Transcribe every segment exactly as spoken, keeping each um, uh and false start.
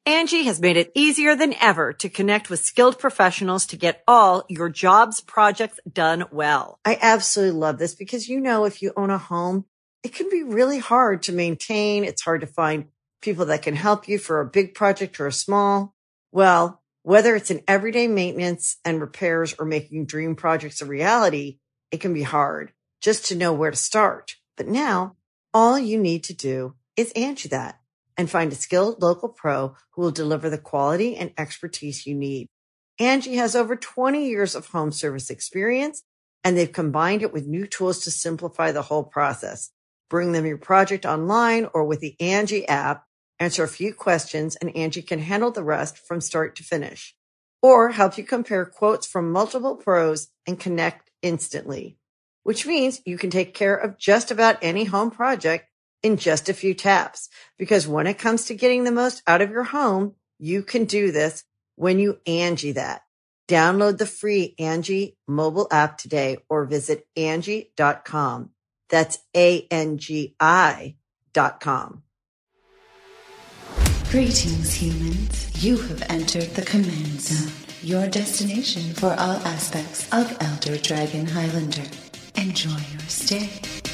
Angie has made it easier than ever to connect with skilled professionals to get all your jobs projects done well. I absolutely love this because, you know, if you own a home, it can be really hard to maintain. It's hard to find people that can help you for a big project or a small. Well, whether it's in everyday maintenance and repairs or making dream projects a reality, it can be hard just to know where to start. But now all you need to do is Angie that and find a skilled local pro who will deliver the quality and expertise you need. Angie has over twenty years of home service experience, and they've combined it with new tools to simplify the whole process. Bring them your project online or with the Angie app, answer a few questions, and Angie can handle the rest from start to finish. Or help you compare quotes from multiple pros and connect instantly, which means you can take care of just about any home project in just a few taps. Because when it comes to getting the most out of your home, you can do this when you Angie that. Download the free Angie mobile app today or visit Angie dot com. That's A N G I dot com. Greetings, humans. You have entered the Command Zone, your destination for all aspects of Elder Dragon Highlander. Enjoy your stay.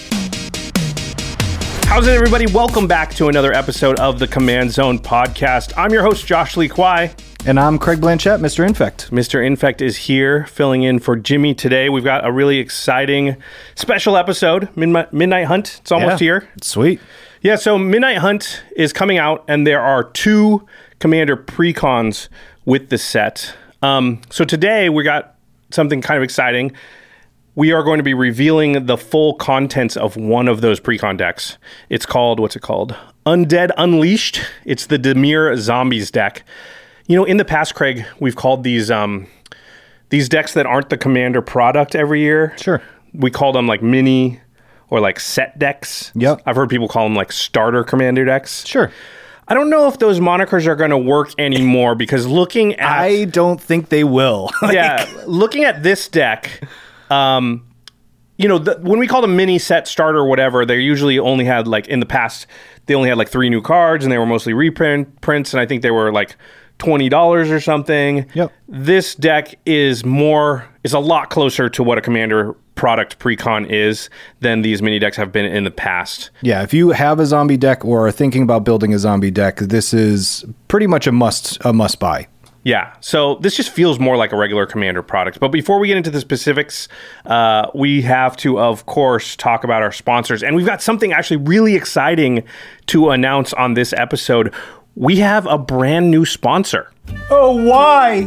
How's it, everybody? Welcome back to another episode of the Command Zone podcast. I'm your host, Josh Lee Kwai. And I'm Craig Blanchett, Mister Infect. Mister Infect is here, filling in for Jimmy today. We've got a really exciting special episode, Midnight, Midnight Hunt. It's almost yeah, here. Sweet. Yeah, so Midnight Hunt is coming out, and there are two Commander precons with the set. Um, so today, we got something kind of exciting. We are going to be revealing the full contents of one of those precon decks. It's called, what's it called? Undead Unleashed. It's the Dimir Zombies deck. You know, in the past, Craig, we've called these um, these decks that aren't the Commander product every year. Sure. We call them like mini or like set decks. Yep. I've heard people call them like starter Commander decks. Sure. I don't know if those monikers are going to work anymore because looking at... I don't think they will. like, yeah, looking at this deck... Um, you know, the, when we call them mini set starter or whatever, they usually only had like in the past, they only had like three new cards and they were mostly reprint prints. And I think they were like twenty dollars or something. Yep. This deck is more, is a lot closer to what a Commander product precon is than these mini decks have been in the past. Yeah. If you have a zombie deck or are thinking about building a zombie deck, this is pretty much a must, a must buy. Yeah, so this just feels more like a regular Commander product. But before we get into the specifics, uh, we have to, of course, talk about our sponsors. And we've got something actually really exciting to announce on this episode. We have a brand new sponsor. Oh, why?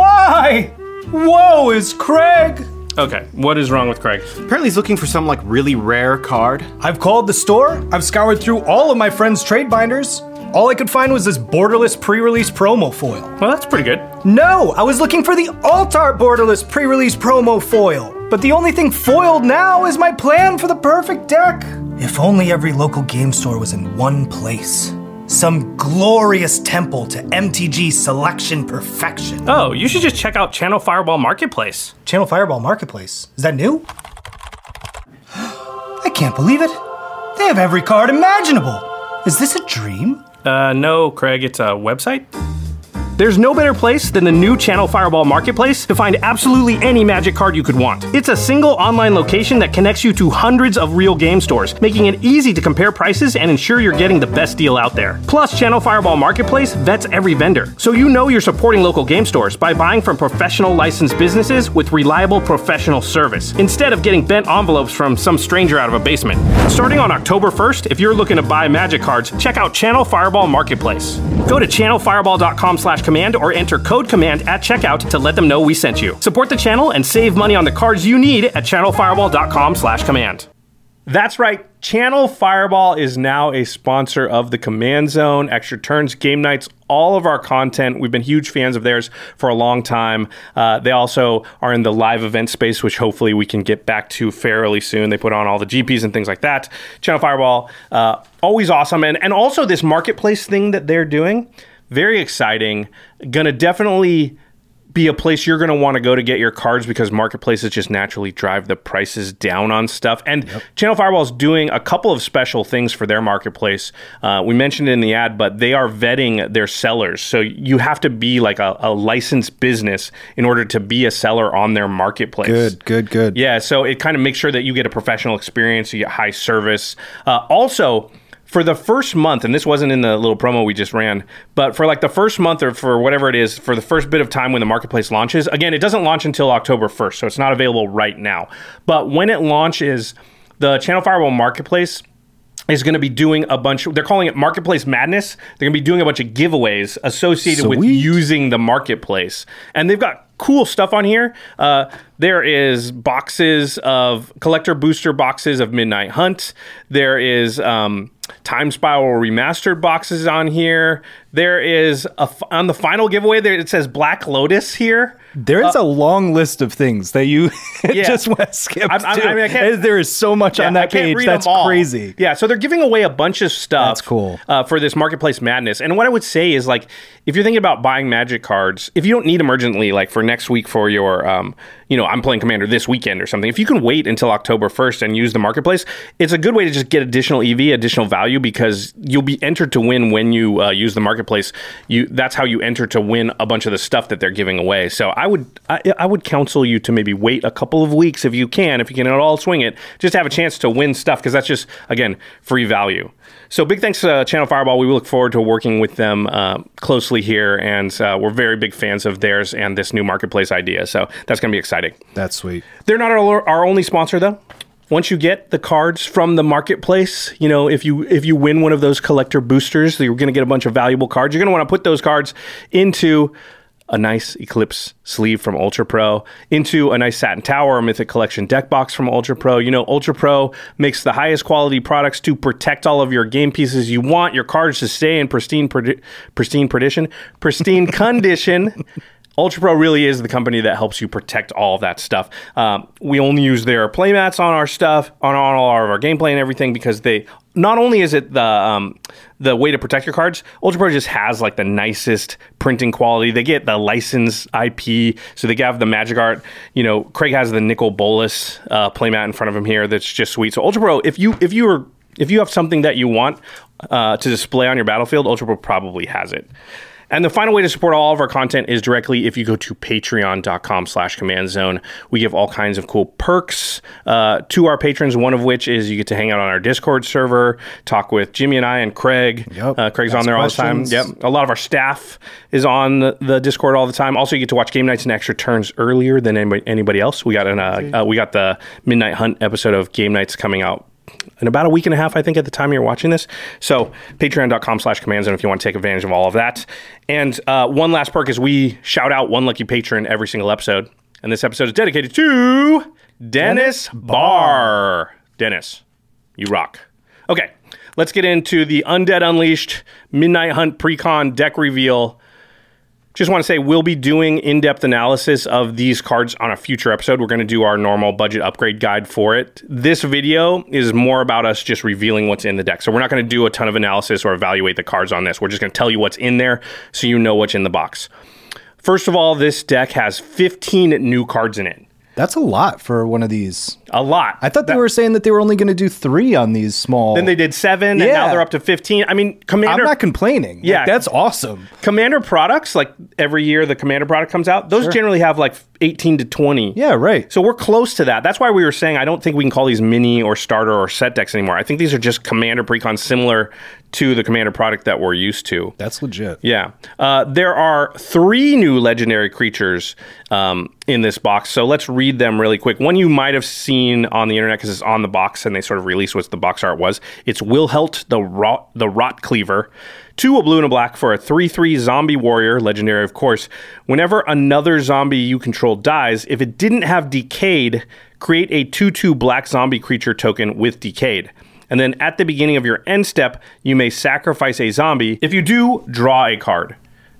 Why? Whoa, is Craig... Okay, what is wrong with Craig? Apparently he's looking for some, like, really rare card. I've called the store. I've scoured through all of my friends' trade binders. All I could find was this Borderless pre-release promo foil. Well, that's pretty good. No, I was looking for the Altar Borderless pre-release promo foil. But the only thing foiled now is my plan for the perfect deck. If only every local game store was in one place. Some glorious temple to M T G selection perfection. Oh, you should just check out Channel Fireball Marketplace. Channel Fireball Marketplace? Is that new? I can't believe it. They have every card imaginable. Is this a dream? Uh, no, Craig, it's a website. There's no better place than the new Channel Fireball Marketplace to find absolutely any Magic card you could want. It's a single online location that connects you to hundreds of real game stores, making it easy to compare prices and ensure you're getting the best deal out there. Plus, Channel Fireball Marketplace vets every vendor, so you know you're supporting local game stores by buying from professional licensed businesses with reliable professional service, instead of getting bent envelopes from some stranger out of a basement. Starting on October first, if you're looking to buy Magic cards, check out Channel Fireball Marketplace. Go to channel fireball dot com slash command or enter code command at checkout to let them know we sent you. Support the channel and save money on the cards you need at channel fireball dot com slash command. That's right. Channel Fireball is now a sponsor of the Command Zone, Extra Turns, Game Nights, all of our content. We've been huge fans of theirs for a long time. Uh, they also are in the live event space, which hopefully we can get back to fairly soon. They put on all the G Ps and things like that. Channel Fireball, uh, always awesome. And, and also this marketplace thing that they're doing, very exciting. Gonna definitely be a place you're going to want to go to get your cards because marketplaces just naturally drive the prices down on stuff. And yep. Channel Fireball is doing a couple of special things for their marketplace. Uh, we mentioned it in the ad, but they are vetting their sellers. So you have to be like a, a licensed business in order to be a seller on their marketplace. Good, good, good. Yeah, so it kind of makes sure that you get a professional experience, you get high service. Uh, also, for the first month, and this wasn't in the little promo we just ran, but for like the first month or for whatever it is, for the first bit of time when the marketplace launches, again, it doesn't launch until October first, so it's not available right now. But when it launches, the Channel Fireball Marketplace is going to be doing a bunch, they're calling it Marketplace Madness. They're going to be doing a bunch of giveaways associated Sweet. with using the marketplace. And they've got cool stuff on here. Uh, there is boxes of, collector booster boxes of Midnight Hunt. There is um, Time Spiral Remastered boxes on here. There is, a, on the final giveaway, there it says Black Lotus here. There's uh, a long list of things that you yeah. just want to skip. I, I, I mean, I can't, there is so much yeah, on that page. That's crazy. Yeah, so they're giving away a bunch of stuff. That's cool. Uh, for this Marketplace Madness. And what I would say is, like, if you're thinking about buying Magic cards, if you don't need them urgently, like for next week for your, um, you know, I'm playing Commander this weekend or something, if you can wait until October first and use the Marketplace, it's a good way to just get additional E V, additional value, because you'll be entered to win when you uh, use the Marketplace. You That's how you enter to win a bunch of the stuff that they're giving away. So I would I, I would counsel you to maybe wait a couple of weeks if you can, if you can at all swing it, just to have a chance to win stuff, because that's just, again, free value. So big thanks to uh, Channel Fireball. We look forward to working with them uh, closely here, and uh, we're very big fans of theirs and this new marketplace idea. So that's going to be exciting. That's sweet. They're not our, our only sponsor, though. Once you get the cards from the marketplace, you know, if you if you win one of those collector boosters, you're going to get a bunch of valuable cards. You're going to want to put those cards into a nice Eclipse sleeve from Ultra Pro, into a nice Satin Tower or Mythic Collection deck box from Ultra Pro. You know, Ultra Pro makes the highest quality products to protect all of your game pieces. You want your cards to stay in pristine, pristine predition, pristine condition. Ultra Pro really is the company that helps you protect all of that stuff. Um, we only use their playmats on our stuff, on, on all of our gameplay and everything, because they, not only is it the um, the way to protect your cards, Ultra Pro just has like the nicest printing quality. They get the licensed I P, so they have the Magic Art. You know, Craig has the Nicol Bolas uh, playmat in front of him here that's just sweet. So Ultra Pro, if you if you are if you have something that you want uh, to display on your battlefield, Ultra Pro probably has it. And the final way to support all of our content is directly if you go to patreon.com slash command zone. We give all kinds of cool perks uh, to our patrons, one of which is you get to hang out on our Discord server, talk with Jimmy and I and Craig. Yep. Uh, Craig's Ask on there questions. all the time. Yep. A lot of our staff is on the, the Discord all the time. Also, you get to watch game nights and extra turns earlier than anybody, anybody else. We got an uh, uh, we got the Midnight Hunt episode of Game Nights coming out in about a week and a half, I think, at the time you're watching this. So patreon.com slash command zone if you want to take advantage of all of that. And uh, one last perk is we shout out one lucky patron every single episode. And this episode is dedicated to Dennis Barr. Dennis, you rock. Okay, let's get into the Undead Unleashed Midnight Hunt Precon deck reveal. Just want to say we'll be doing in-depth analysis of these cards on a future episode. We're going to do our normal budget upgrade guide for it. This video is more about us just revealing what's in the deck. So we're not going to do a ton of analysis or evaluate the cards on this. We're just going to tell you what's in there so you know what's in the box. First of all, this deck has fifteen new cards in it. That's a lot for one of these. A lot. I thought they that, were saying that they were only going to do three on these small. Then they did seven, yeah. and now they're up to fifteen. I mean, Commander... I'm not complaining. Yeah. Like, that's awesome. Commander products, like every year the Commander product comes out, those Sure. generally have like eighteen to twenty. Yeah, right. So we're close to that. That's why we were saying I don't think we can call these mini or starter or set decks anymore. I think these are just Commander precons similar to the Commander product that we're used to. That's legit. Yeah. Uh, there are three new legendary creatures um, in this box. So let's read them really quick. One you might have seen on the internet because it's on the box and they sort of released what the box art was. It's Wilhelt, the Rot, the Rot Cleaver. Two, a blue and a black for a three three zombie warrior, legendary of course. Whenever another zombie you control dies, if it didn't have Decayed, create a two two black zombie creature token with Decayed. And then at the beginning of your end step, you may sacrifice a zombie. If you do, draw a card.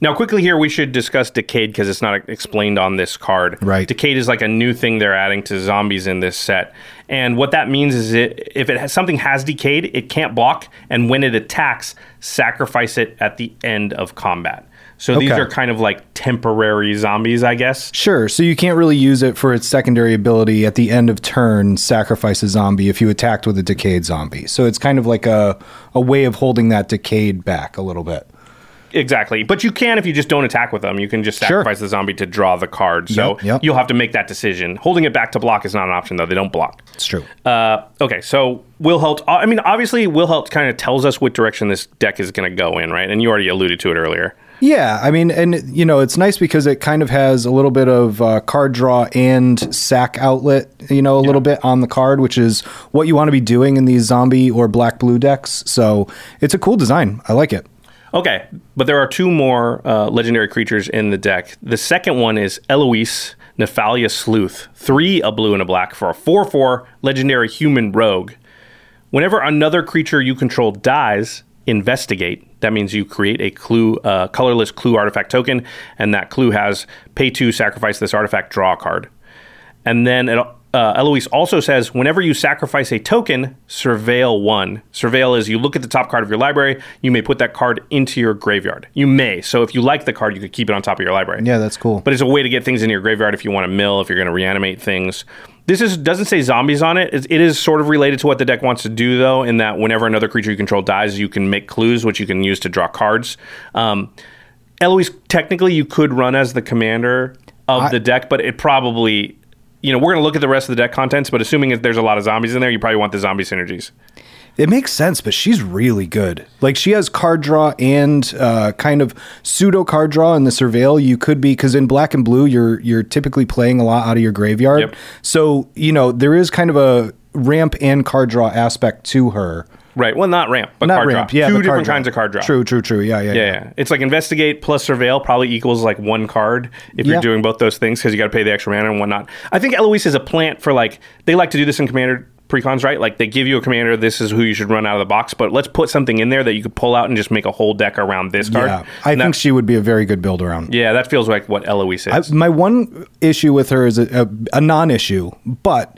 Now, quickly here, we should discuss Decayed because it's not explained on this card. Right. Decayed is like a new thing they're adding to zombies in this set. And what that means is it, if it has, something has decayed, it can't block. And when it attacks, sacrifice it at the end of combat. So these Okay. are kind of like temporary zombies, I guess. Sure. So you can't really use it for its secondary ability at the end of turn, sacrifice a zombie if you attacked with a decayed zombie. So it's kind of like a, a way of holding that decayed back a little bit. Exactly. But you can if you just don't attack with them. You can just sacrifice Sure. the zombie to draw the card. So Yep, yep. you'll have to make that decision. Holding it back to block is not an option, though. They don't block. It's true. Uh, okay, so Wilhelt, I mean, obviously, Wilhelt kind of tells us what direction this deck is going to go in, right? And you already alluded to it earlier. Yeah, I mean, and you know, it's nice because it kind of has a little bit of uh, card draw and sack outlet, you know, a little bit on the card, which is what you want to be doing in these zombie or black blue decks. So it's a cool design. I like it. Okay, but there are two more uh, legendary creatures in the deck. The second one is Eloise, Nephalia Sleuth. Three, a blue and a black for a four four legendary human rogue. Whenever another creature you control dies, investigate. That means you create a clue, uh, colorless clue artifact token, and that clue has pay two, sacrifice this artifact, draw a card. And then it, uh, Eloise also says, whenever you sacrifice a token, surveil one. Surveil is you look at the top card of your library, you may put that card into your graveyard. You may. So if you like the card, you could keep it on top of your library. Yeah, that's cool. But it's a way to get things into your graveyard if you want to mill, if you're going to reanimate things. This is doesn't say zombies on it. It is sort of related to what the deck wants to do, though, in that whenever another creature you control dies, you can make clues, which you can use to draw cards. Um, Eloise, technically, you could run as the commander of I, the deck, but it probably... You know, we're going to look at the rest of the deck contents, but assuming if there's a lot of zombies in there, you probably want the zombie synergies. It makes sense, but she's really good. Like, she has card draw and uh, kind of pseudo card draw in the Surveil. You could be, because in black and blue, you're you're typically playing a lot out of your graveyard. Yep. So, you know, there is kind of a ramp and card draw aspect to her. Right. Well, not ramp, but Not card ramp, draw. yeah, Two but different card draw. kinds of card draw. True, true, true. Yeah, yeah, Yeah, yeah. yeah. It's like investigate plus surveil probably equals like one card if Yeah. you're doing both those things because you got to pay the extra mana and whatnot. I think Eloise is a plant for like, they like to do this in commander precons, right? Like they give you a commander, this is who you should run out of the box, but let's put something in there that you could pull out and just make a whole deck around this card. Yeah, I And think that- she would be a very good build around. Yeah, that feels like what Eloise is. I, my one issue with her is a, a, a non-issue, but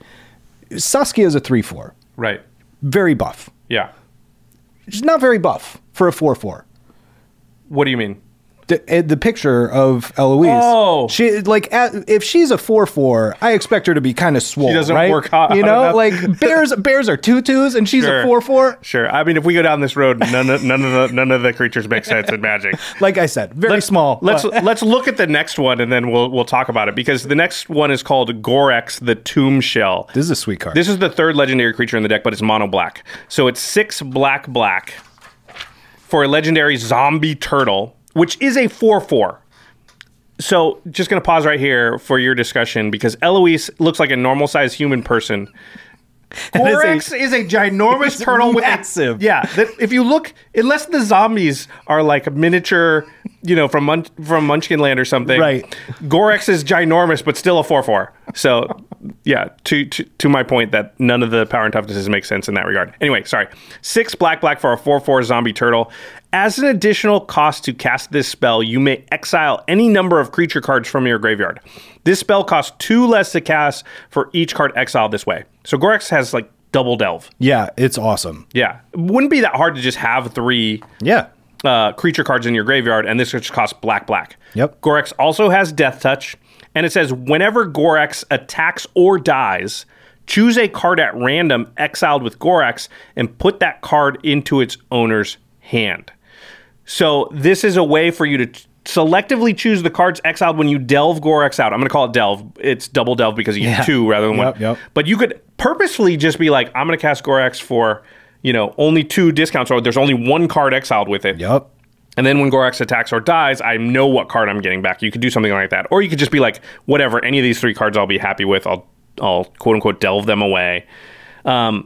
Saskia is a three four. right. Very buff. Yeah. She's not very buff for a four four. What do you mean? The, the picture of Eloise. Oh. She like at, if she's a four four, I expect her to be kind of swole. She doesn't right? work hot You know, enough. like bears bears are tutus and she's Sure. a four four. Sure. I mean, if we go down this road, none of none of the none of the creatures make sense in Magic. Like I said, very Let's- small. Let's but- let's look at the next one and then we'll we'll talk about it because the next one is called Gorex the Tomb Shell. This is a sweet card. This is the third legendary creature in the deck, but it's mono black. So it's six black black for a legendary zombie turtle, which is a four four. So just going to pause right here for your discussion because Eloise looks like a normal sized human person. Gorex is a ginormous turtle massive. with a, yeah. That if you look, unless the zombies are like miniature, you know, from Mun- from Munchkinland or something, Right. Gorex is ginormous, but still a four four. So yeah, to, to to my point that none of the power and toughnesses make sense in that regard. Anyway, sorry. Six black black for a four four zombie turtle. As an additional cost to cast this spell, you may exile any number of creature cards from your graveyard. This spell costs two less to cast for each card exiled this way. So Gorex has like double delve. yeah, it's awesome. Yeah. It wouldn't be that hard to just have three Yeah. uh, creature cards in your graveyard, and this just costs black black. Yep. Gorex also has Death Touch, and it says whenever Gorex attacks or dies, choose a card at random exiled with Gorex and put that card into its owner's hand. So this is a way for you to t- selectively choose the cards exiled when you delve Gorex out. I'm going to call it delve. It's double delve because you Yeah. get two rather than Yep, one. yep. But you could purposefully just be like, I'm going to cast Gorex for, you know, only two discounts, or there's only one card exiled with it. Yep. And then when Gorex attacks or dies, I know what card I'm getting back. You could do something like that. Or you could just be like, whatever, any of these three cards I'll be happy with. I'll, I'll quote unquote delve them away. Um,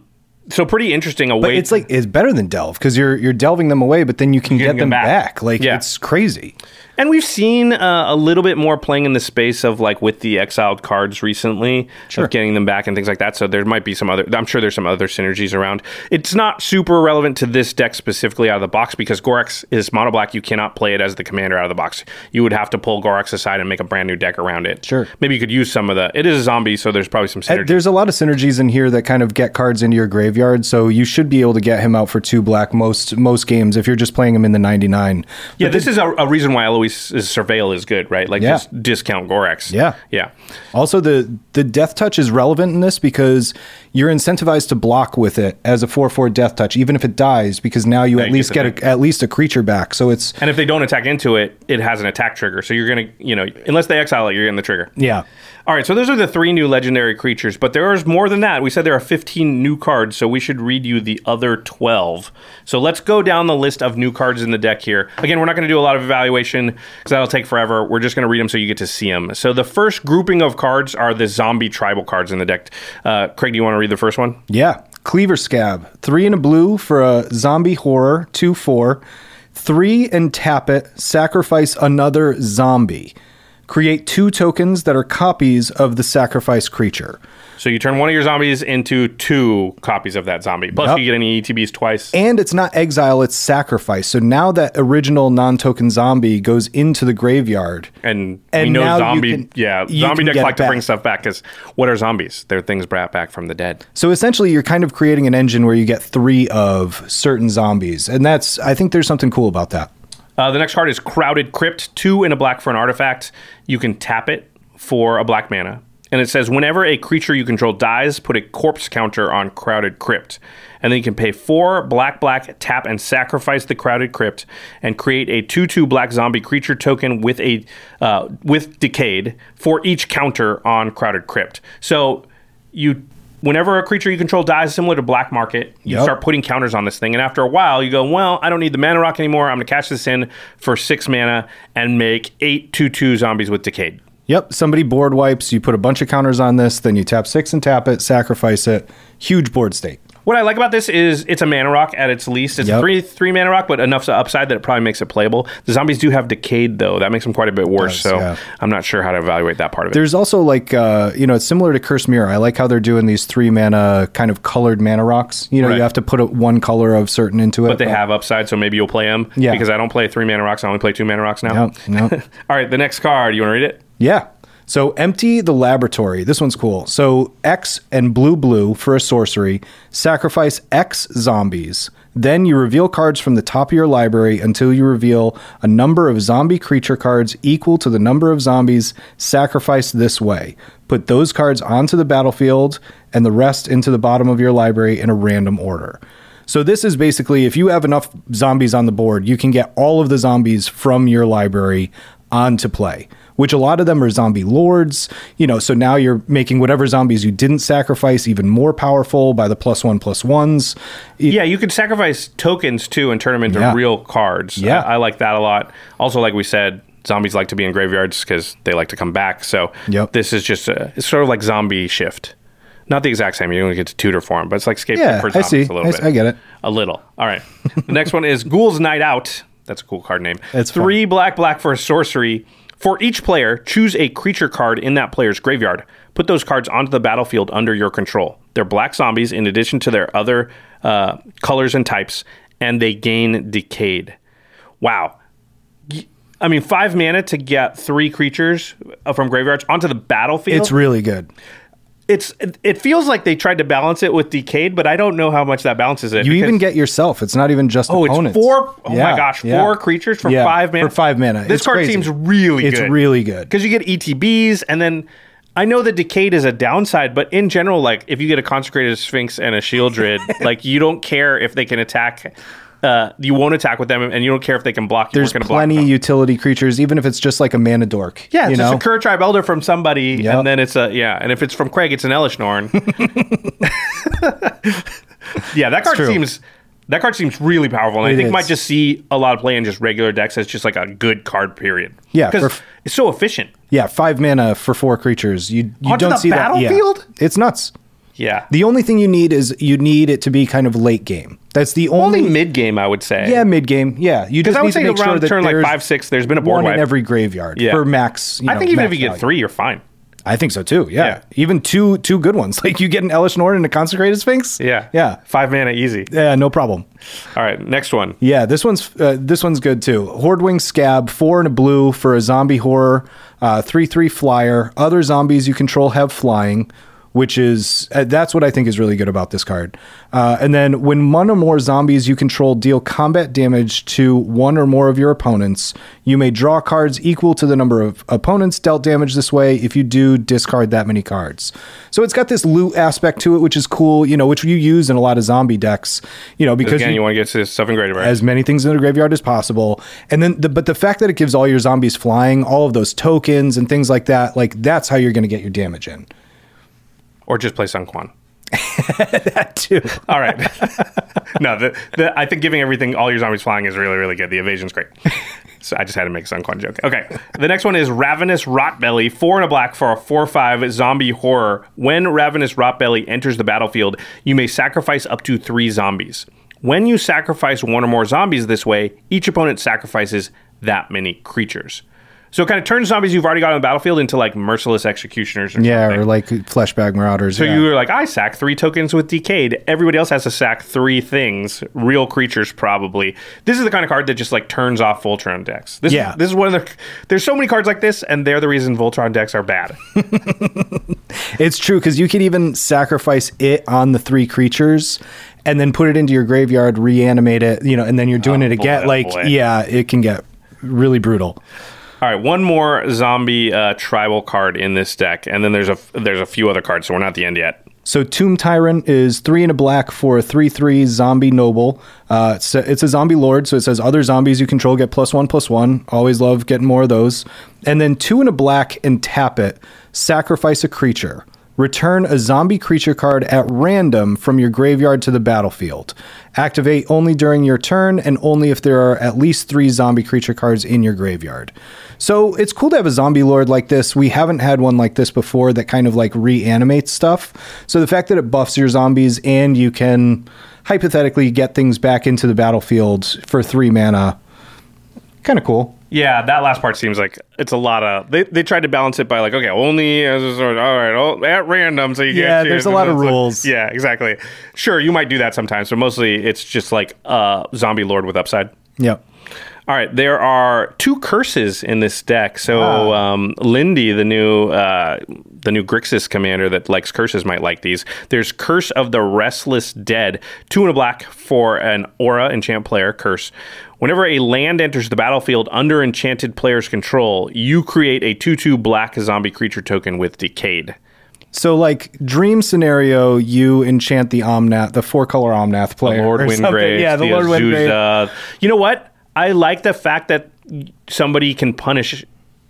So pretty interesting. A But way it's like it's better than delve because you're you're delving them away, but then you can You get can get them back. back. Like Yeah. it's crazy. And we've seen uh, a little bit more playing in the space of like with the exiled cards recently, Sure. of getting them back and things like that. So there might be some other, I'm sure there's some other synergies around. It's not super relevant to this deck specifically out of the box because Gorax is mono black. You cannot play it as the commander out of the box. You would have to pull Gorax aside and make a brand new deck around it. Sure. Maybe you could use some of the, it is a zombie, so there's probably some Uh, synergy. There's a lot of synergies in here that kind of get cards into your graveyard, so you should be able to get him out for two black most most games if you're just playing him in the ninety-nine. Yeah, But this is a, a reason why Eloise's Surveil is good, right? Like Yeah. just discount Gorax. Yeah. Yeah. Also, the the death touch is relevant in this because you're incentivized to block with it as a four four death touch, even if it dies, because now you Now at you least get get the a, at least a creature back. So it's And if they don't attack into it, it has an attack trigger. So you're going to, you know, unless they exile it, you're getting the trigger. yeah. All right, so those are the three new legendary creatures, but there is more than that. We said there are fifteen new cards, so we should read you the other twelve. So let's go down the list of new cards in the deck here. Again, we're not going to do a lot of evaluation because that'll take forever. We're just going to read them so you get to see them. So the first grouping of cards are the zombie tribal cards in the deck. Uh, Craig, do you want to read the first one? Yeah. Cleaver Scab. Three and a blue for a zombie horror, two four. Three and tap it, sacrifice another zombie. Create two tokens that are copies of the sacrificed creature. So you turn one of your zombies into two copies of that zombie. Plus Yep. you get any E T Bs twice. And it's not exile, it's sacrifice. So now that original non-token zombie goes into the graveyard. And, And we know now you zombie, can- yeah, you zombie can decks get like it to bring back. stuff back because what are zombies? They're things brought back from the dead. So essentially you're kind of creating an engine where you get three of certain zombies. And that's, I think there's something cool about that. Uh, the next card is Crowded Crypt, two and a black for an artifact. You can tap it for a black mana. And it says, whenever a creature you control dies, put a corpse counter on Crowded Crypt. And then you can pay four black, black, tap, and sacrifice the Crowded Crypt and create a two two black zombie creature token with a uh, with Decayed for each counter on Crowded Crypt. So you... Whenever a creature you control dies, similar to Black Market, you Yep. start putting counters on this thing. And after a while, you go, well, I don't need the mana rock anymore. I'm going to cash this in for six mana and make eight two two zombies with Decayed. Yep, somebody board wipes, you put a bunch of counters on this, then you tap six and tap it, sacrifice it. Huge board state. What I like about this is it's a mana rock at its least. It's Yep. a three three mana rock, but enough to upside that it probably makes it playable. The zombies do have Decayed, though. That makes them quite a bit worse. does, so yeah. I'm not sure how to evaluate that part of it. There's also like, uh, you know, it's similar to Curse Mirror. I like how they're doing these three mana kind of colored mana rocks. You know, Right. you have to put a, one color of certain into it. but they have upside, so maybe you'll play them. Yeah. Because I don't play three mana rocks. I only play two mana rocks now. Nope, nope. All right, the next card. You want to read it? Yeah. So empty the laboratory. This one's cool. So X and blue blue for a sorcery. Sacrifice X zombies. Then you reveal cards from the top of your library until you reveal a number of zombie creature cards equal to the number of zombies sacrificed this way. Put those cards onto the battlefield and the rest into the bottom of your library in a random order. So this is basically if you have enough zombies on the board, you can get all of the zombies from your library onto play, which a lot of them are zombie lords, you know, so now you're making whatever zombies you didn't sacrifice even more powerful by the plus one plus ones. It- Yeah, you could sacrifice tokens too and turn them into Yeah. real cards. Yeah. I, I like that a lot. Also, like we said, zombies like to be in graveyards because they like to come back. So Yep. this is just a, it's sort of like zombie shift. Not the exact same. You don't get to tutor for them, but it's like scapegoat Yeah, for I zombies see. a little I, bit. I get it. A little. All right. The next one is Ghoul's Night Out. That's a cool card name. It's fun. Three black, black for a sorcery. For each player, choose a creature card in that player's graveyard. Put those cards onto the battlefield under your control. They're black zombies in addition to their other uh, colors and types, and they gain Decayed. Wow. I mean, five mana to get three creatures from graveyards onto the battlefield. It's really good. It's it feels like they tried to balance it with Decayed, but I don't know how much that balances it. You because- even get yourself. It's not even just Oh, opponents. it's four oh Yeah, my gosh, yeah. four creatures for Yeah, five mana. For five mana. This It's card crazy. seems really It's good. really good. Because you get E T Bs, and then I know that Decayed is a downside, but in general, like if you get a Consecrated Sphinx and a Shieldred, like you don't care if they can attack. Uh, you won't attack with them, and you don't care if they can block. You There's weren't gonna block plenty them. utility creatures, even if it's just like a mana dork. Yeah, it's you just know? a Kur Tribe Elder from somebody, Yep. and then it's a yeah, and if it's from Craig, it's an Elish Norn. Yeah, that card true. seems that card seems really powerful, and I It think is. might just see a lot of play in just regular decks as just like a good card. Period. Yeah, because for- it's so efficient. Yeah, five mana for four creatures. You you Onto don't the see that. battlefield? Yeah. It's nuts. Yeah. The only thing you need is you need it to be kind of late game. That's the Only only... mid game, I would say. Yeah, mid game. Yeah, you Because just I need would to say make sure around that turn like there's five, six, there's been a board one wipe. in every graveyard Yeah. for max. You I know, think even max if you get value. three, you're fine. I think so too. Yeah. Yeah. Even two two good ones. Like you get an Elish Nord and a Consecrated Sphinx. Yeah. Yeah. Five mana easy. Yeah, no problem. All right, next one. Yeah, this one's uh, this one's good too. Hordewing Scab, four and a blue for a zombie horror, uh, three three flyer. Other zombies you control have flying, which is uh, that's what I think is really good about this card. Uh, and then when one or more zombies you control deal combat damage to one or more of your opponents, you may draw cards equal to the number of opponents dealt damage this way. If you do, discard that many cards. So it's got this loot aspect to it, which is cool, you know, which you use in a lot of zombie decks, you know, because Again, you, you, want to get to stuff in graveyard. as many things in the graveyard as possible. And then, the, but the fact that it gives all your zombies flying, all of those tokens and things like that, like that's how you're going to get your damage in. Or just play Sun Quan. That too. All right. no, the, the, I think giving everything, all your zombies flying is really, really good. The evasion's great. So I just had to make a Sun Quan joke. Okay. The next one is Ravenous Rotbelly, four and a black for a four five zombie horror. When Ravenous Rotbelly enters the battlefield, you may sacrifice up to three zombies. When you sacrifice one or more zombies this way, each opponent sacrifices that many creatures. So it kind of turns zombies you've already got on the battlefield into like merciless executioners or Yeah, something. or like fleshbag marauders. So yeah. you were like, I sack three tokens with Decayed. Everybody else has to sack three things. Real creatures, probably. This is the kind of card that just like turns off Voltron decks. This, Yeah. This is one of the... There's so many cards like this, and they're the reason Voltron decks are bad. It's true, because you could even sacrifice it on the three creatures and then put it into your graveyard, reanimate it, you know, and then you're doing Oh, it again. boy, oh, like, boy. yeah, it can get really brutal. All right, one more zombie uh, tribal card in this deck, and then there's a there's a few other cards, so we're not at the end yet. So Tomb Tyrant is three and a black for a three three zombie noble. Uh, it's, a, it's a zombie lord, so it says other zombies you control get plus one plus one. Always love getting more of those. And then two and a black and tap it. Sacrifice a creature. Return a zombie creature card at random from your graveyard to the battlefield. Activate only during your turn and only if there are at least three zombie creature cards in your graveyard. So it's cool to have a zombie lord like this. We haven't had one like this before that kind of like reanimates stuff. So the fact that it buffs your zombies and you can hypothetically get things back into the battlefield for three mana, kind of cool. Yeah, that last part seems like it's a lot of... They, they tried to balance it by like, okay, only as a sort of, all right, oh, at random, so you get... Yeah, there's a lot of rules. Yeah, exactly. Sure, you might do that sometimes, but mostly it's just like a zombie lord with upside. Yep. All right, there are two curses in this deck. So Ah. um, Lindy, the new uh, the new Grixis commander that likes curses, might like these. There's Curse of the Restless Dead, two and a black for an aura enchant player curse. Whenever a land enters the battlefield under enchanted player's control, you create a two two black zombie creature token with Decayed. So, like, dream scenario, you enchant the Omnath, the four-color Omnath player. Lord or something. Windgrave, Yeah, the, the Lord Windgrave. Azusa. You know what? I like the fact that somebody can punish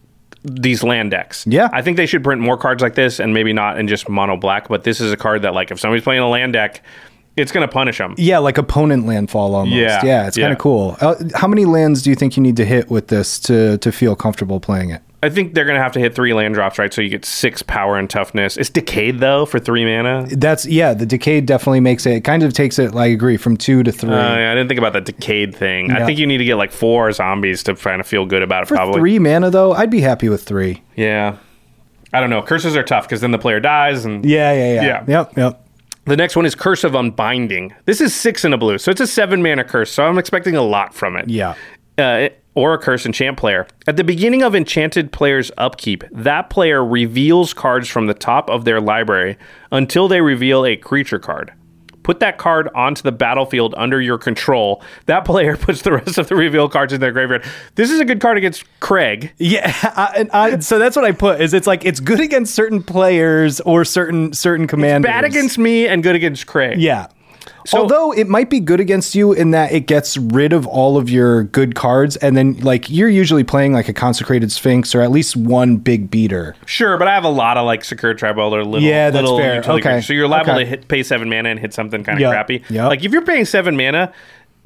these land decks. Yeah. I think they should print more cards like this and maybe not in just mono black, but this is a card that, like, if somebody's playing a land deck, it's going to punish them. Yeah, like opponent landfall almost. Yeah, Yeah, it's kind yeah. of cool. Uh, how many lands do you think you need to hit with this to, to feel comfortable playing it? I think they're going to have to hit three land drops, right? So you get six power and toughness. It's Decayed, though, for three mana. That's, yeah, the Decayed definitely makes it, it kind of takes it, I agree, from two to three. Uh, yeah, I didn't think about the Decayed thing. I Yeah. think you need to get, like, four zombies to kind of feel good about it, For probably. three mana, though, I'd be happy with three. Yeah. I don't know. Curses are tough because then the player dies. And Yeah, yeah, yeah. Yeah. Yep, yep. The next one is Curse of Unbinding. This is six in a blue, so it's a seven mana curse, so I'm expecting a lot from it. Yeah. Uh, or a curse enchant player. At the beginning of enchanted player's upkeep, that player reveals cards from the top of their library until they reveal a creature card. Put that card onto the battlefield under your control. That player puts the rest of the reveal cards in their graveyard. This is a good card against Craig. Yeah, I, and I, so that's what I put. Is it's like it's good against certain players or certain certain commanders. Bad against me and good against Craig. Yeah. So- Although it might be good against you in that it gets rid of all of your good cards, and then like you're usually playing like a Consecrated Sphinx or at least one big beater. Sure, but I have a lot of like Secure Tribal or little, Yeah, that's little fair. utility Okay. creatures. So you're liable Okay. to hit, pay seven mana and hit something kind of Yep. crappy. Yep. Like if you're paying seven mana,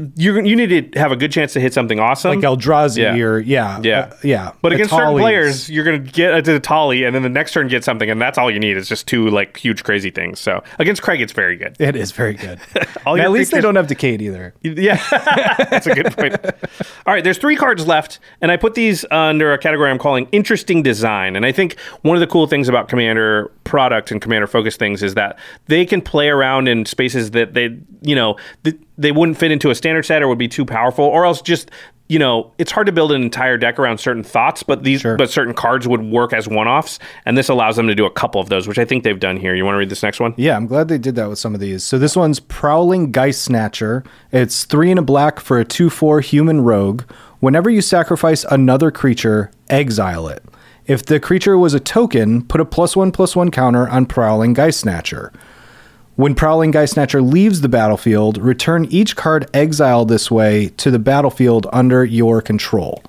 you you need to have a good chance to hit something awesome. Like Eldrazi Yeah. or, yeah. Yeah. uh, yeah. But against certain Atalis. players, you're going to get a Tali, and then the next turn get something, and that's all you need. It's just two like huge crazy things. So against Craig, it's very good. It is very good. All you And at have to least they do- don't have Decayed either. Yeah, that's a good point. All right, there's three cards left, and I put these under a category I'm calling interesting design. And I think one of the cool things about Commander product and Commander focused things is that they can play around in spaces that they, you know, th- they wouldn't fit into a standard set or would be too powerful, or else just, you know, it's hard to build an entire deck around certain thoughts, but these, Sure. but certain cards would work as one-offs, and this allows them to do a couple of those, which I think they've done here. You want to read this next one? Yeah, I'm glad they did that with some of these. So this one's Prowling Geist Snatcher. It's three and a black for a two four human rogue. Whenever you sacrifice another creature, exile it. If the creature was a token, put a plus one plus one counter on Prowling Geist Snatcher. When Prowling Geist Snatcher leaves the battlefield, return each card exiled this way to the battlefield under your control.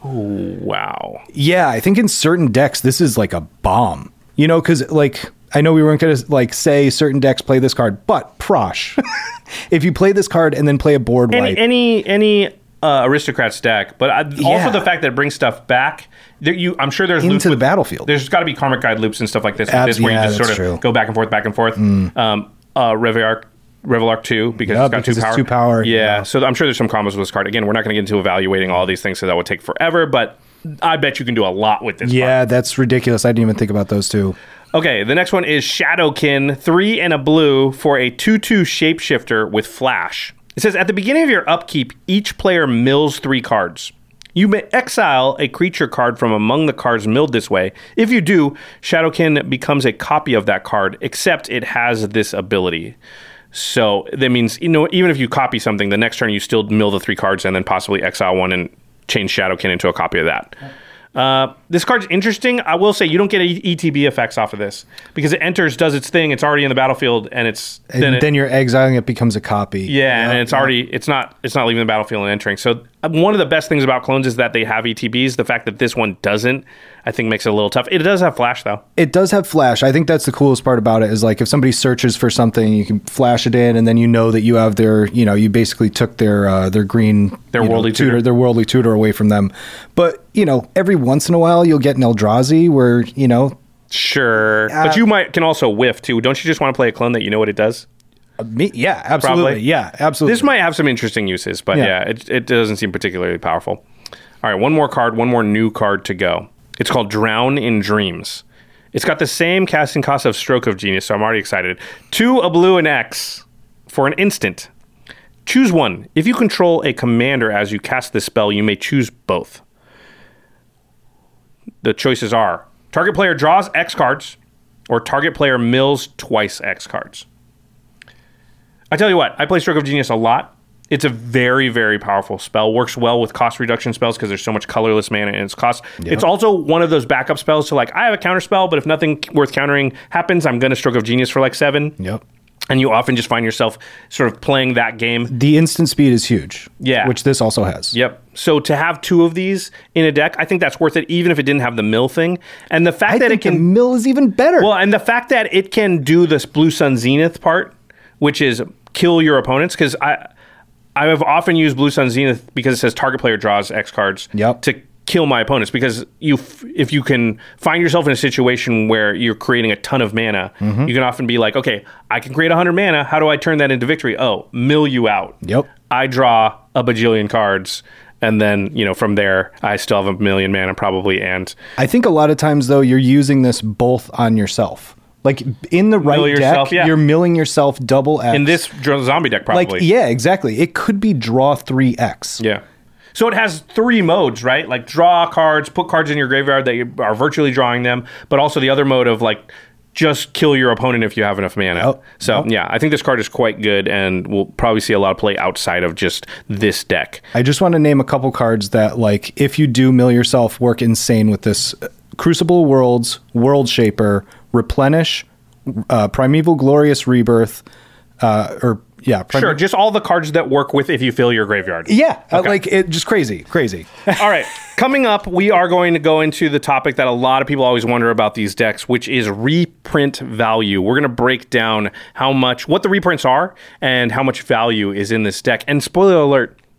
Wow. Yeah, I think in certain decks, this is like a bomb. You know, because, like, I know we weren't going to, like, say certain decks play this card, but Prosh. If you play this card and then play a board Any wipe. any any uh, aristocrats deck, but I, Yeah. also the fact that it brings stuff back. There, you, I'm sure there's Into loops the with- battlefield. There's got to be Karmic Guide loops and stuff like this. With Abs- this where yeah, you just that's sort of true. Mm. go back and forth, back and forth. Um, uh, Revelark, Revelark two because Yeah, it's got because two it's power. two power, Yeah, yeah. so I'm sure there's some combos with this card. Again, we're not going to get into evaluating all these things, so that would take forever. But I bet you can do a lot with this. card. Yeah, that's ridiculous. I didn't even think about those two. Okay, the next one is Shadowkin, three and a blue for a two two shapeshifter with flash. It says, at the beginning of your upkeep, each player mills three cards. You may exile a creature card from among the cards milled this way. If you do, Shadowkin becomes a copy of that card, except it has this ability. So that means, you know, even if you copy something, the next turn you still mill the three cards and then possibly exile one and change Shadowkin into a copy of that. Uh, this card's interesting. I will say you don't get E T B effects off of this because it enters, does its thing. It's already in the battlefield, and it's And then, then, it, you're exiling it becomes a copy. yeah, and it's already it's not it's not leaving the battlefield and entering. So uh, one of the best things about clones is that they have E T Bs. The fact that this one doesn't, I think, makes it a little tough. It does have flash though. It does have flash. I think that's the coolest part about it is like if somebody searches for something, you can flash it in, and then you know that you have their, you know, you basically took their uh, their green, Their you know, worldly tutor. their worldly tutor away from them. But you know, every once in a while you'll get an Eldrazi where you know, Sure, Uh, but you might can also whiff too. Don't you just want to play a clone that you know what it does? me, yeah, absolutely, Probably. yeah, absolutely. This might have some interesting uses, but yeah, Yeah. it, it doesn't seem particularly powerful. All right, one more card, one more new card to go. It's called Drown in Dreams. It's got the same casting cost of Stroke of Genius, so I'm already excited. Two, a blue, and X for an instant. Choose one. If you control a commander as you cast this spell, you may choose both. The choices are target player draws X cards or target player mills twice X cards. I tell you what, I play Stroke of Genius a lot. It's a very, very powerful spell. Works well with cost reduction spells because there's so much colorless mana in its cost. Yep. It's also one of those backup spells to like, I have a counter spell, but if nothing worth countering happens, I'm going to Stroke of Genius for like seven. Yep. And you often just find yourself sort of playing that game. The instant speed is huge. Yeah. Which this also has. Yep. So to have two of these in a deck, I think that's worth it, even if it didn't have the mill thing. And the fact I that think it can the mill is even better. Well, and the fact that it can do this Blue Sun Zenith part, which is kill your opponents, because I I have often used Blue Sun Zenith because it says target player draws X cards Yep. to kill my opponents. Because you, f- if you can find yourself in a situation where you're creating a ton of mana, Mm-hmm. you can often be like, okay, I can create one hundred mana. How do I turn that into victory? Oh, mill you out. Yep. I draw a bajillion cards. And then, you know, from there, I still have a million mana probably. And I think a lot of times though you're using this both on yourself. Like in the right Mill yourself, deck, yeah. you're milling yourself double X. in this dr- zombie deck, probably. like yeah, exactly. It could be draw three X. Yeah. So it has three modes, right? Like draw cards, put cards in your graveyard that you are virtually drawing them, but also the other mode of like just kill your opponent if you have enough mana. Yep. So Yep. yeah, I think this card is quite good, and we'll probably see a lot of play outside of just this deck. I just want to name a couple cards that, like, if you do mill yourself, work insane with this: Crucible Worlds, World Shaper, Replenish, uh, Primeval Glorious Rebirth, uh, or yeah, Prim- Sure, just all the cards that work with if you fill your graveyard. yeah, uh, Okay. like it, just crazy, crazy. All right. Coming up, we are going to go into the topic that a lot of people always wonder about these decks, which is reprint value. We're going to break down how much, what the reprints are and how much value is in this deck. And spoiler alert,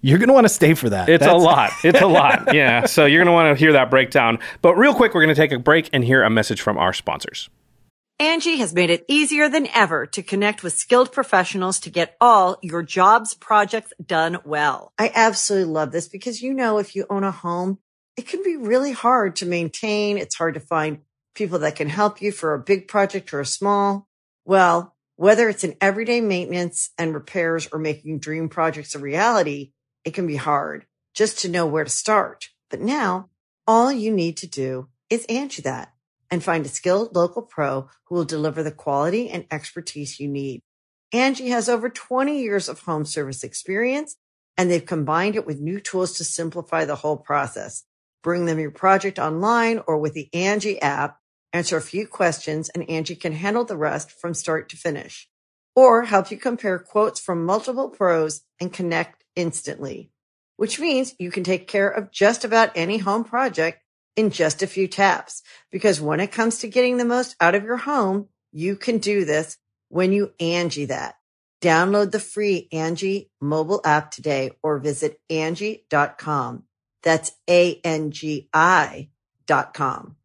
You're going to want to stay for that. It's That's- a lot. It's a lot. Yeah. So you're going to want to hear that breakdown. But real quick, we're going to take a break and hear a message from our sponsors. Angie has made it easier than ever to connect with skilled professionals to get all your jobs projects done well. I absolutely love this because, you know, if you own a home, it can be really hard to maintain. It's hard to find people that can help you for a big project or a small. Well, whether it's in everyday maintenance and repairs or making dream projects a reality, it can be hard just to know where to start. But now all you need to do is Angie that and find a skilled local pro who will deliver the quality and expertise you need. Angie has over twenty years of home service experience, and they've combined it with new tools to simplify the whole process. Bring them your project online or with the Angie app, answer a few questions, and Angie can handle the rest from start to finish. Or help you compare quotes from multiple pros and connect instantly, which means you can take care of just about any home project in just a few taps. Because when it comes to getting the most out of your home, you can do this when you Angie that. Download the free Angie mobile app today or visit Angie dot com. That's A N G I dot com.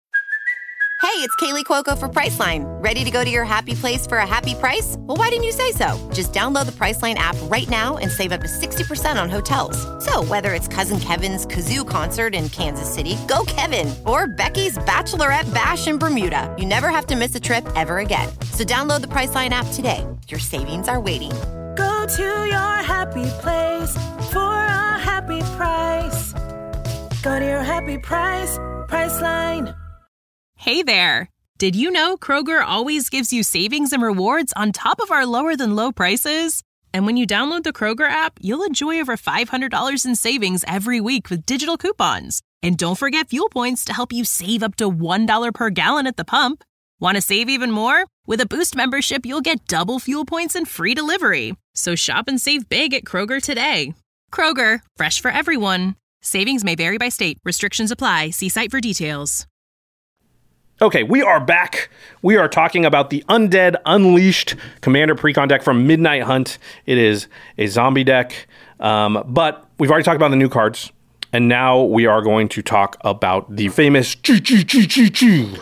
Hey, it's Kaylee Cuoco for Priceline. Ready to go to your happy place for a happy price? Well, why didn't you say so? Just download the Priceline app right now and save up to sixty percent on hotels. So whether it's Cousin Kevin's Kazoo Concert in Kansas City, go Kevin, or Becky's Bachelorette Bash in Bermuda, you never have to miss a trip ever again. So download the Priceline app today. Your savings are waiting. Go to your happy place for a happy price. Go to your happy price, Priceline. Hey there! Did you know Kroger always gives you savings and rewards on top of our lower than low prices? And when you download the Kroger app, you'll enjoy over five hundred dollars in savings every week with digital coupons. And don't forget fuel points to help you save up to one dollar per gallon at the pump. Want to save even more? With a Boost membership, you'll get double fuel points and free delivery. So shop and save big at Kroger today. Kroger, fresh for everyone. Savings may vary by state. Restrictions apply. See site for details. Okay, we are back. We are talking about the Undead Unleashed Commander Precon deck from Midnight Hunt. It is a zombie deck, um, but we've already talked about the new cards, and now we are going to talk about the famous stats,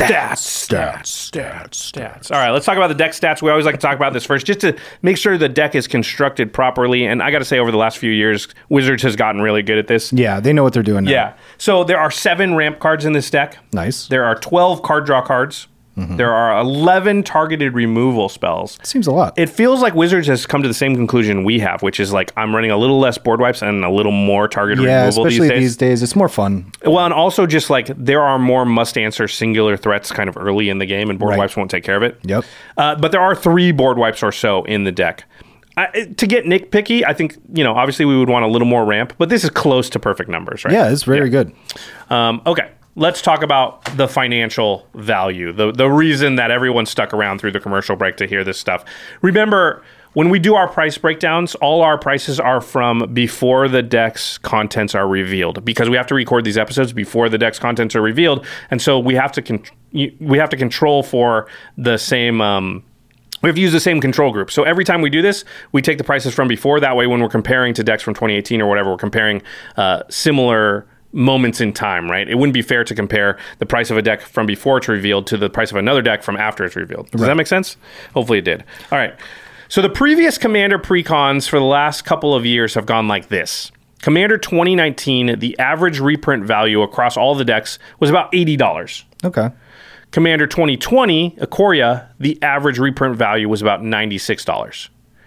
stats, stats, stats. All right, let's talk about the deck stats. We always like to talk about this first, just to make sure the deck is constructed properly. And I got to say, over the last few years, Wizards has gotten really good at this. Yeah, they know what they're doing now. Yeah. So there are seven ramp cards in this deck. Nice. There are twelve card draw cards. Mm-hmm. There are eleven targeted removal spells. Seems a lot. It feels like Wizards has come to the same conclusion we have, which is like, I'm running a little less board wipes and a little more targeted yeah, removal these days. Yeah, especially these days. It's more fun. Well, and also just like there are more must-answer singular threats kind of early in the game, and board right. wipes won't take care of it. Yep. Uh, but there are three board wipes or so in the deck. Uh, to get nitpicky, I think, you know, obviously we would want a little more ramp, but this is close to perfect numbers, right? Yeah, it's very yeah. good. Um, okay. Let's talk about the financial value, the the reason that everyone stuck around through the commercial break to hear this stuff. Remember, when we do our price breakdowns, all our prices are from before the deck's contents are revealed, because we have to record these episodes before the deck's contents are revealed, and so we have to con- we have to control for the same. Um, We have to use the same control group. So every time we do this, we take the prices from before. That way, when we're comparing to decks from twenty eighteen or whatever, we're comparing uh, similar moments in time, right? It wouldn't be fair to compare the price of a deck from before it's revealed to the price of another deck from after it's revealed. Does right. that make sense? Hopefully it did. All right. So the previous Commander precons for the last couple of years have gone like this. Commander twenty nineteen, the average reprint value across all the decks was about eighty dollars. Okay. Commander twenty twenty, Ikoria, the average reprint value was about ninety-six dollars.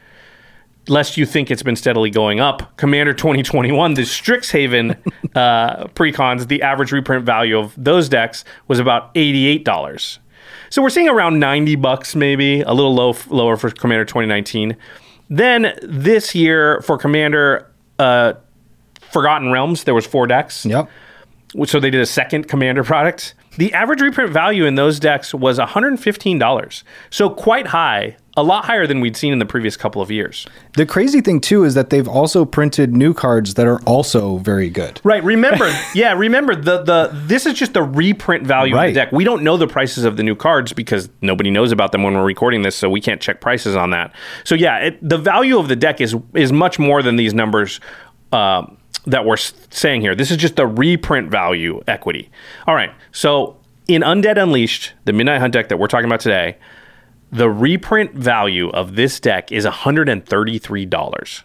Lest you think it's been steadily going up, Commander twenty twenty-one, the Strixhaven uh, precons, the average reprint value of those decks was about eighty-eight dollars. So we're seeing around ninety bucks, maybe a little low, lower for Commander twenty nineteen. Then this year for Commander uh, Forgotten Realms, there was four decks. Yep. So they did a second Commander product. The average reprint value in those decks was one hundred fifteen dollars. So quite high, a lot higher than we'd seen in the previous couple of years. The crazy thing, too, is that they've also printed new cards that are also very good. Right. Remember, yeah, remember, the the this is just the reprint value right. of the deck. We don't know the prices of the new cards because nobody knows about them when we're recording this, so we can't check prices on that. So, yeah, it, the value of the deck is is much more than these numbers um, that we're saying here. This is just the reprint value equity. All right. So in Undead Unleashed, the Midnight Hunt deck that we're talking about today, the reprint value of this deck is one hundred thirty-three dollars.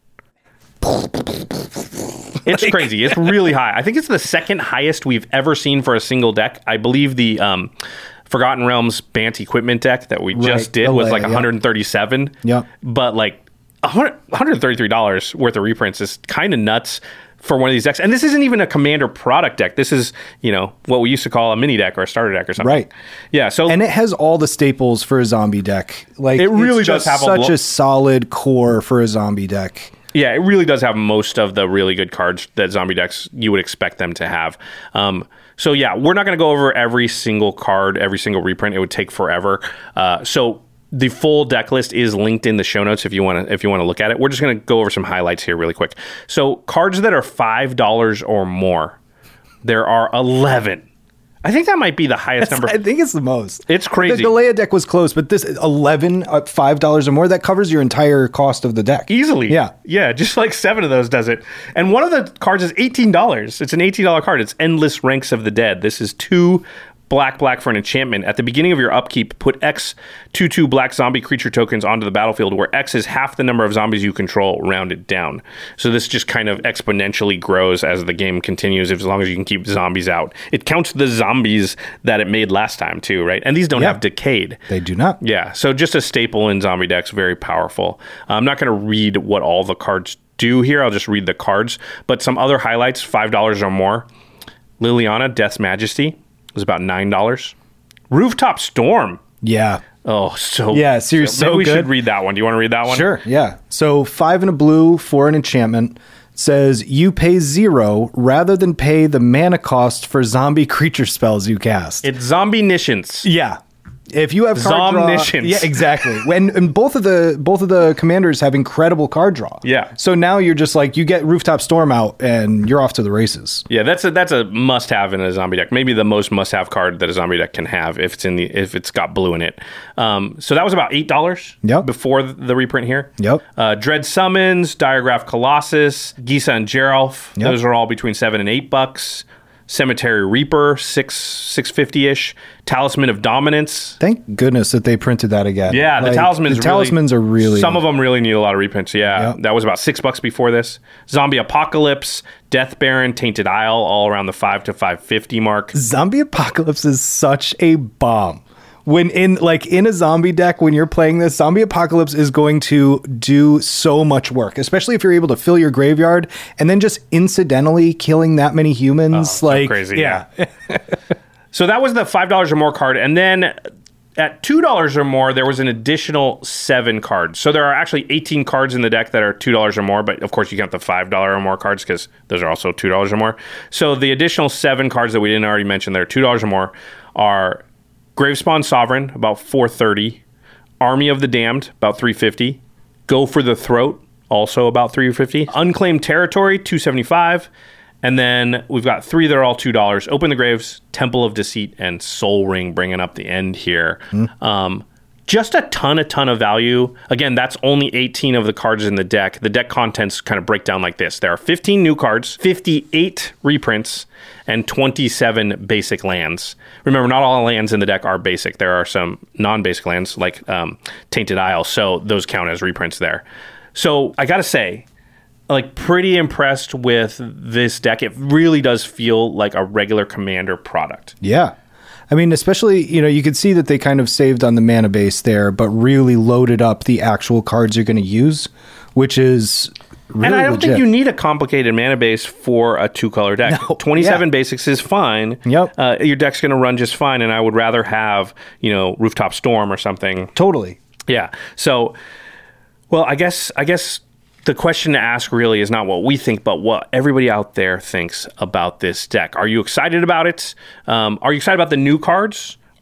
It's like, crazy. It's really high. I think it's the second highest we've ever seen for a single deck. I believe the um, Forgotten Realms Bant equipment deck that we right. just did was like one hundred thirty-seven. Yeah. But like one hundred thirty-three dollars worth of reprints is kind of nuts for one of these decks. And this isn't even a Commander product deck. This is, you know, what we used to call a mini deck or a starter deck or something. Right. Yeah. So and it has all the staples for a zombie deck. Like it really it's does just have such a, a solid core for a zombie deck. Yeah, it really does have most of the really good cards that zombie decks you would expect them to have. Um, so yeah, we're not going to go over every single card, every single reprint. It would take forever. Uh, so the full deck list is linked in the show notes if you want to if you want to look at it. We're just going to go over some highlights here really quick. So cards that are five dollars or more, there are eleven. I think that might be the highest That's, number. I think it's the most. It's crazy. The Leia deck was close, but this eleven at five dollars or more, that covers your entire cost of the deck. Easily. Yeah. Yeah, just like seven of those does it. And one of the cards is eighteen dollars. It's an eighteen dollars card. It's Endless Ranks of the Dead. This is two black, black for an enchantment. At the beginning of your upkeep, put X two two black zombie creature tokens onto the battlefield, where X is half the number of zombies you control, rounded down. So this just kind of exponentially grows as the game continues, as long as you can keep zombies out. It counts the zombies that it made last time, too, right? And these don't yeah. have Decayed. They do not. Yeah, so just a staple in zombie decks, very powerful. I'm not going to read what all the cards do here. I'll just read the cards. But some other highlights, five dollars or more. Liliana, Death's Majesty. Was about nine dollars. Rooftop Storm. Yeah. Oh, so yeah, seriously, so, maybe so we good. should read that one. Do you want to read that one? Sure. Yeah. So five and a blue for an enchantment says you pay zero rather than pay the mana cost for zombie creature spells you cast. It's Zombie Niscience. Yeah. If you have card draw, Zomniscience. yeah, exactly. When and both of the both of the commanders have incredible card draw. Yeah. So now you're just like you get Rooftop Storm out and you're off to the races. Yeah, that's a that's a must have in a zombie deck. Maybe the most must have card that a zombie deck can have if it's in the if it's got blue in it. Um, so that was about eight dollars. Yep. Before the reprint here. Yep. Uh, Dread Summons, Diagraph Colossus, Gisa and Geralf. Yep. Those are all between seven and eight bucks. Cemetery Reaper, six six fifty ish. Talisman of Dominance. Thank goodness that they printed that again. Yeah, the like, talismans. The talismans really, are really. Some of them really need a lot of reprints. Yeah, Yep. that was about six bucks before this. Zombie Apocalypse, Death Baron, Tainted Isle, all around the five to five fifty mark. Zombie Apocalypse is such a bomb. When in like in a zombie deck, when you're playing this, Zombie Apocalypse is going to do so much work, especially if you're able to fill your graveyard and then just incidentally killing that many humans. Oh, like so crazy. Yeah. yeah. So that was the five dollars or more card. And then at two dollars or more, there was an additional seven cards. So there are actually eighteen cards in the deck that are two dollars or more, but of course you count the five dollars or more cards because those are also two dollars or more. So the additional seven cards that we didn't already mention that are two dollars or more are Gravespawn Sovereign, about four thirty. Army of the Damned, about three fifty. Go for the Throat, also about three fifty. Unclaimed Territory, two seventy-five. And then we've got three that are all two dollars. Open the Graves, Temple of Deceit, and Soul Ring, bringing up the end here. Mm. Um, just a ton, a ton of value. Again, that's only eighteen of the cards in the deck. The deck contents kind of break down like this. There are fifteen new cards, fifty-eight reprints, and twenty-seven basic lands. Remember, not all lands in the deck are basic. There are some non-basic lands like um, Tainted Isle, so those count as reprints there. So I gotta say, like, pretty impressed with this deck. It really does feel like a regular Commander product. Yeah. I mean, especially, you know, you could see that they kind of saved on the mana base there, but really loaded up the actual cards you're going to use, which is really And I don't legit. think you need a complicated mana base for a two-color deck. No, twenty-seven yeah. basics is fine. Yep. Uh, your deck's going to run just fine, and I would rather have, you know, Rooftop Storm or something. Totally. Yeah. So, well, I guess I guess the question to ask really is not what we think, but what everybody out there thinks about this deck. Are you excited about it? Um, are you excited about the new cards?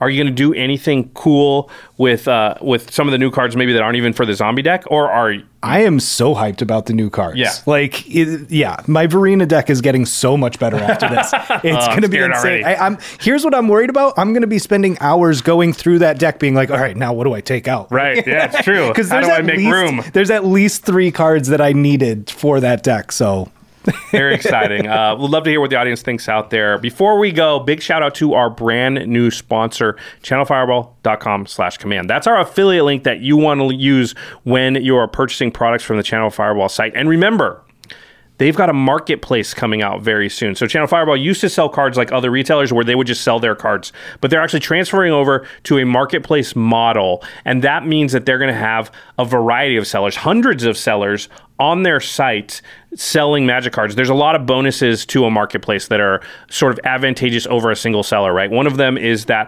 Are you going to do anything cool with uh, with some of the new cards maybe that aren't even for the zombie deck? Or are I am so hyped about the new cards. Yeah. Like, it, yeah, my Varina deck is getting so much better after this. It's Oh, going to be scared insane. already. I, I'm Here's what I'm worried about. I'm going to be spending hours going through that deck being like, all right, now what do I take out? Right. Yeah, it's true. Because How there's do I at make least, room? There's at least three cards that I needed for that deck. So Very exciting. Uh, we'd love to hear what the audience thinks out there. Before we go, big shout out to our brand new sponsor, channel fireball dot com slash command. That's our affiliate link that you want to use when you're purchasing products from the Channel Fireball site. And remember, they've got a marketplace coming out very soon. So Channel Fireball used to sell cards like other retailers where they would just sell their cards, but they're actually transferring over to a marketplace model. And that means that they're going to have a variety of sellers, hundreds of sellers on their site selling Magic cards. There's a lot of bonuses to a marketplace that are sort of advantageous over a single seller, right? One of them is that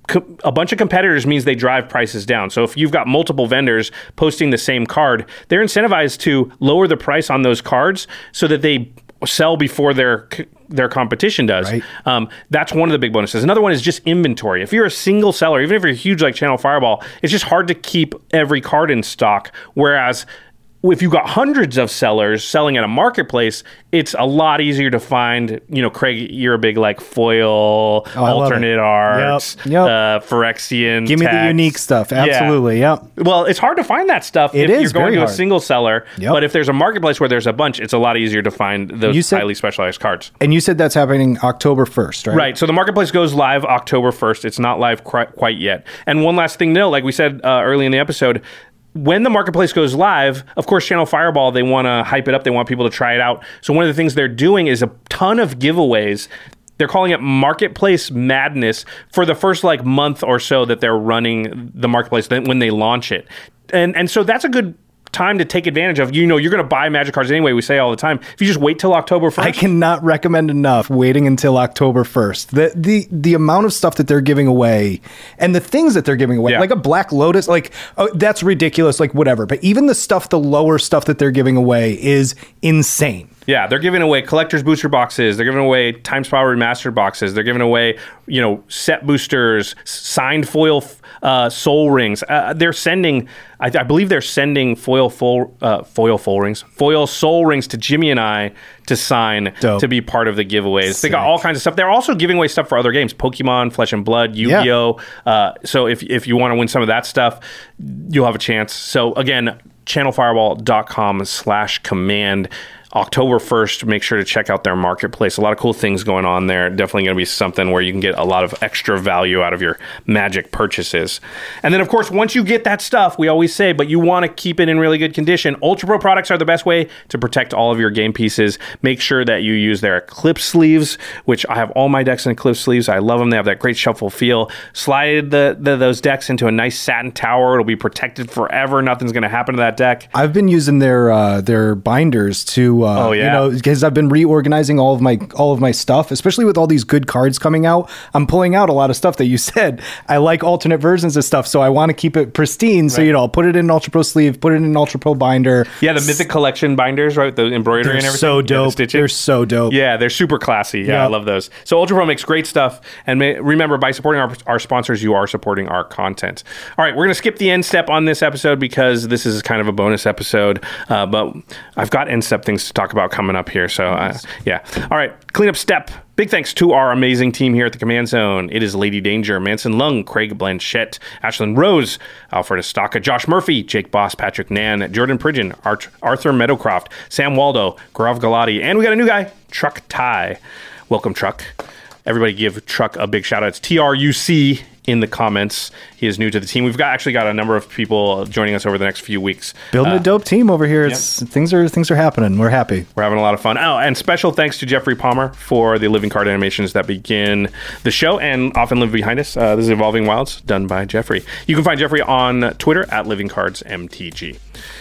a bunch of competitors means they drive prices down. So if you've got multiple vendors posting the same card, they're incentivized to lower the price on those cards so that they sell before their their competition does. Right. Um, that's one of the big bonuses. Another one is just inventory. If you're a single seller, even if you're huge like Channel Fireball, it's just hard to keep every card in stock. Whereas if you've got hundreds of sellers selling at a marketplace, it's a lot easier to find. You know, Craig, you're a big like foil, Oh, I love alternate it. arts, Yep, yep. Uh, Phyrexian. give me the text. unique stuff. Absolutely. Yeah. Yep. Well, it's hard to find that stuff It if is you're going very to a hard. single seller. Yep. But if there's a marketplace where there's a bunch, it's a lot easier to find those You said- highly specialized cards. And you said that's happening October first, right? Right. So the marketplace goes live October first. It's not live qu- quite yet. And one last thing to note, like we said uh, early in the episode, when the marketplace goes live, of course, Channel Fireball, they want to hype it up. They want people to try it out. So one of the things they're doing is a ton of giveaways. They're calling it Marketplace Madness for the first like month or so that they're running the marketplace then when they launch it. And and so that's a good time to take advantage of. You know, you're going to buy Magic cards anyway, we say all the time. If you just wait till October first. I cannot recommend enough waiting until October first. The the the amount of stuff that they're giving away and the things that they're giving away, Yeah. like a Black Lotus, like oh, that's ridiculous, like whatever. But even the stuff, the lower stuff that they're giving away is insane. Yeah, they're giving away collector's booster boxes. They're giving away Times Power remastered boxes. They're giving away, you know, set boosters, signed foil uh, soul rings. Uh, they're sending, I, I believe they're sending foil full, uh, foil full rings, foil soul rings to Jimmy and I to sign Dope. to be part of the giveaways. Sick. They got all kinds of stuff. They're also giving away stuff for other games, Pokemon, Flesh and Blood, Yu-Gi-Oh. Uh, so if if you want to win some of that stuff, you'll have a chance. So again, channel fireball dot com slash command. October first, make sure to check out their marketplace. A lot of cool things going on there. Definitely going to be something where you can get a lot of extra value out of your Magic purchases. And then, of course, once you get that stuff, we always say, but you want to keep it in really good condition, Ultra Pro products are the best way to protect all of your game pieces. Make sure that you use their Eclipse sleeves, which I have all my decks in Eclipse sleeves. I love them. They have that great shuffle feel. Slide the, the those decks into a nice satin tower. It'll be protected forever. Nothing's going to happen to that deck. I've been using their uh, their binders to, uh, Oh, yeah. you know, because I've been reorganizing all of my all of my stuff, especially with all these good cards coming out. I'm pulling out a lot of stuff that you said. I like alternate versions of stuff, so I want to keep it pristine. So, you know, I'll put it in an Ultra Pro sleeve, put it in an Ultra Pro binder. Yeah, the Mythic Collection binders, right? The embroidery They're and everything. so Yeah, the dope. stitching. They're so dope. Yeah, they're super classy. Yeah, Yeah. I love those. So Ultra Pro makes great stuff. And may, remember, by supporting our, our sponsors, you are supporting our content. All right, we're going to skip the end step on this episode because this is kind of a bonus episode. Uh, but I've got end step things to talk about coming up here. So, uh, yeah. All right, cleanup step. Big thanks to our amazing team here at the Command Zone. It is Lady Danger, Manson Lung, Craig Blanchett, Ashlyn Rose, Alfred Estaka, Josh Murphy, Jake Boss, Patrick Nan, Jordan Pridgeon, Art- Arthur Meadowcroft, Sam Waldo, Gaurav Galati, and we got a new guy, Truck Ty. Welcome, Truck. Everybody give Truck a big shout out. It's T R U C in the comments. He is new to the team. We've got actually got a number of people joining us over the next few weeks. Building Uh, a dope team over here. It's things are things are happening. We're happy. We're having a lot of fun. Oh, and special thanks to Jeffrey Palmer for the living card animations that begin the show and often live behind us. Uh, this is Evolving Wilds, done by Jeffrey. You can find Jeffrey on Twitter at Living Cards M T G.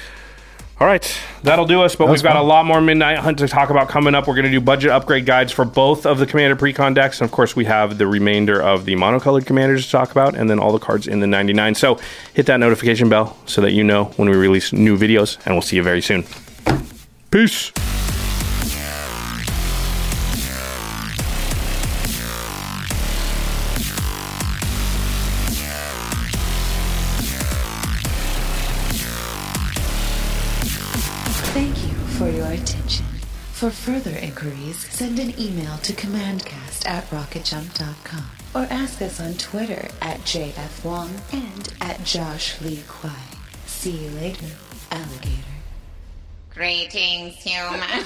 All right, that'll do us, but we've got fun. a lot more Midnight Hunt to talk about coming up. We're going to do budget upgrade guides for both of the Commander Precon decks, and of course we have the remainder of the monocolored Commanders to talk about, and then all the cards in the ninety-nine. So hit that notification bell so that you know when we release new videos, and we'll see you very soon. Peace! For further inquiries, send an email to commandcast at rocket jump dot com or ask us on Twitter at J F Wong and at Josh Lee Kwai. See you later, alligator. Greetings, humans.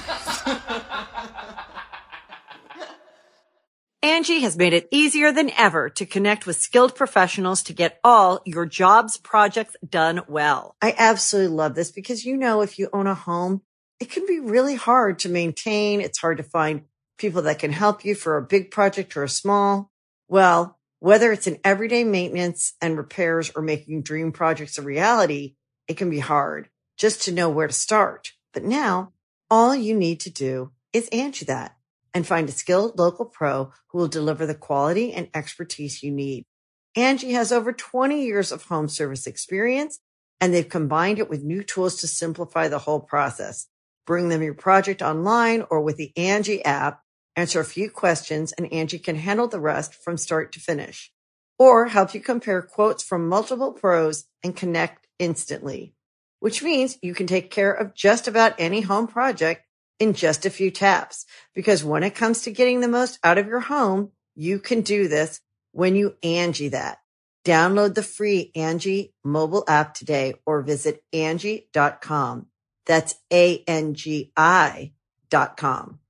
Angie has made it easier than ever to connect with skilled professionals to get all your jobs projects done well. I absolutely love this because, you know, if you own a home, it can be really hard to maintain. It's hard to find people that can help you for a big project or a small. Well, whether it's in everyday maintenance and repairs or making dream projects a reality, it can be hard just to know where to start. But now all you need to do is Angie that and find a skilled local pro who will deliver the quality and expertise you need. Angie has over twenty years of home service experience, and they've combined it with new tools to simplify the whole process. Bring them your project online or with the Angie app, answer a few questions, and Angie can handle the rest from start to finish. Or help you compare quotes from multiple pros and connect instantly, which means you can take care of just about any home project in just a few taps. Because when it comes to getting the most out of your home, you can do this when you Angie that. Download the free Angie mobile app today or visit Angie dot com. That's A N G I dot com.